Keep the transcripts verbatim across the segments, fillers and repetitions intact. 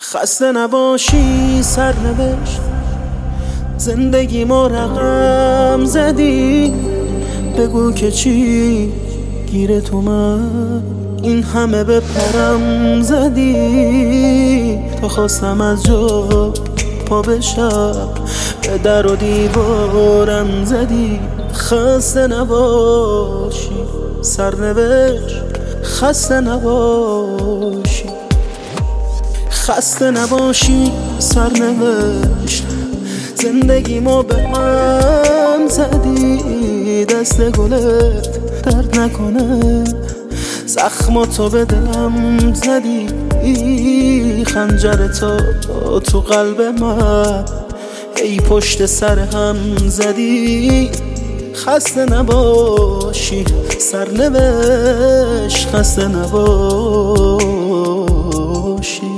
خسته نباشی سرنوشت، زندگی ما رقم زدی. بگو که چی گیر تو من این همه به پرم زدی. تا خواستم از جا پا بشم به در و دیوارم زدی. خسته نباشی سرنوشت، خسته نباشی، خسته نباشی سرنوشت، زندگی ما به هم زدی. دست گلت درد نکنه، زخماتو به دلم زدی. خنجر تو تو قلب من ای پشت سر هم زدی. خسته نباشی سرنوشت، خسته نباشی.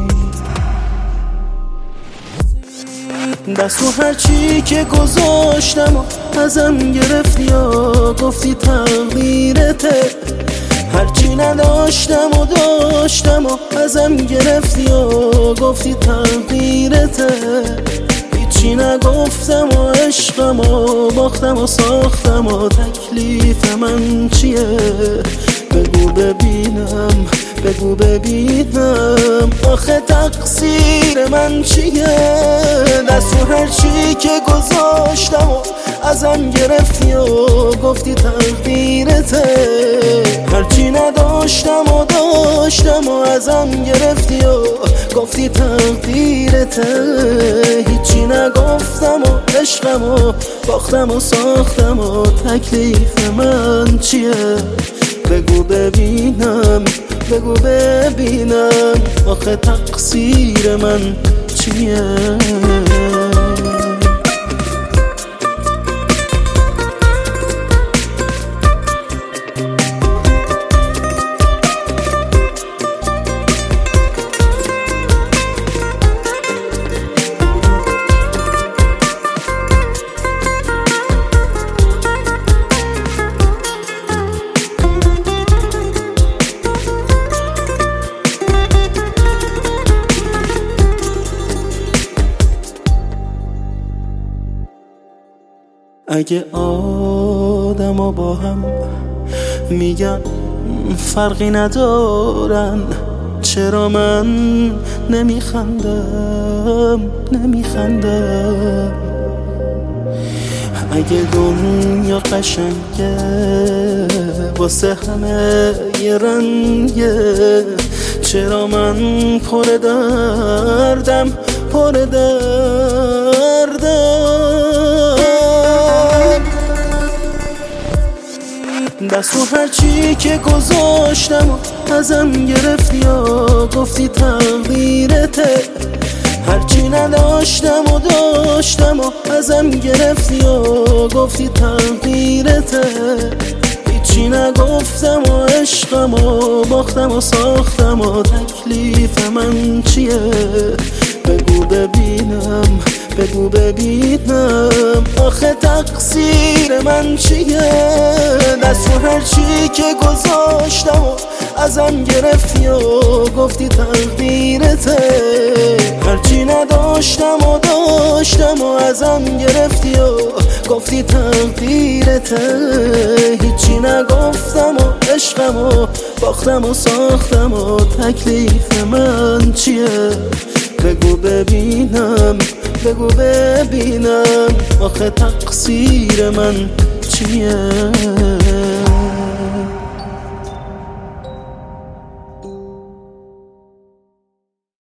دستو هرچی که گذاشتم و ازم گرفتی یا گفتی تقدیرته. هرچی نداشتم و داشتم و ازم گرفتی یا گفتی تقدیرته. هیچی نگفتم و عشقم و باختم و ساختم و تکلیف من چیه؟ بگو ببینم، بگو ببینم آخه تقصیر من چیه؟ دستو هرچی که گذاشتم و ازم گرفتی و گفتی تقدیرته. هرچی نداشتم و داشتم و ازم گرفتی و گفتی تقدیرته. هیچی نگفتم و عشقم و باختم و ساختم و تکلیف من چیه؟ بگو ببینم، بگو ببینم آخه تقصیر من چیه؟ اگه آدم با هم میگن فرقی ندارن، چرا من نمیخندم نمیخندم؟ اگه دنیا قشنگه واسه همه یه رنگه، چرا من پر دردم پر دردم؟ دستو هرچی که گذاشتم و ازم گرفتی یا گفتی تقدیرته. هرچی نداشتم و داشتم و ازم گرفتی یا گفتی تقدیرته. هیچی نگفتم و عشقم و باختم و ساختم و تکلیف من چیه؟ بگو ببینم، بگو ببینم آخه تقصیر من چیه؟ دستو هرچی که گذاشتم و ازم گرفتی و گفتی تقدیرته. هرچی نداشتم و داشتم و ازم گرفتی و گفتی تقدیرته. هیچی نگفتم و عشقم و باختم و ساختم و تکلیف من چیه؟ بگو ببینم، بگو ببینم آخه تقصیر من چیه؟